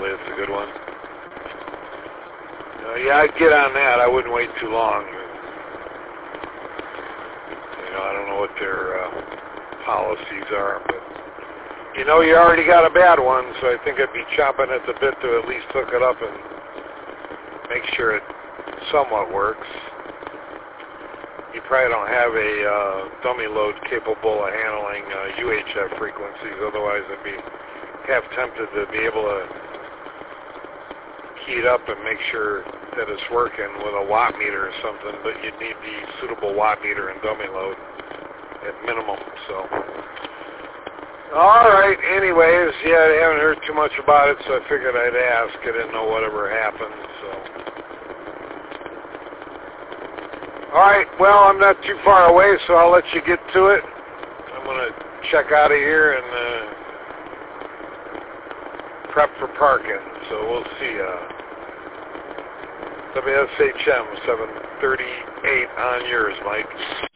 Hopefully it's a good one. Yeah, I'd get on that. I wouldn't wait too long. I don't know what their policies are, but you already got a bad one, so I think I'd be chomping at the bit to at least hook it up and make sure it somewhat works. You probably don't have a dummy load capable of handling UHF frequencies, otherwise I'd be half tempted to be able to key it up and make sure that it's working with a watt meter or something, but you'd need the suitable watt meter and dummy load at minimum, so. Alright, anyways, yeah, I haven't heard too much about it, so I figured I'd ask. I didn't know whatever happened, so. Alright, well, I'm not too far away, so I'll let you get to it. I'm going to check out of here and prep for parking, so we'll see ya. WSHM 738 on yours, Mike.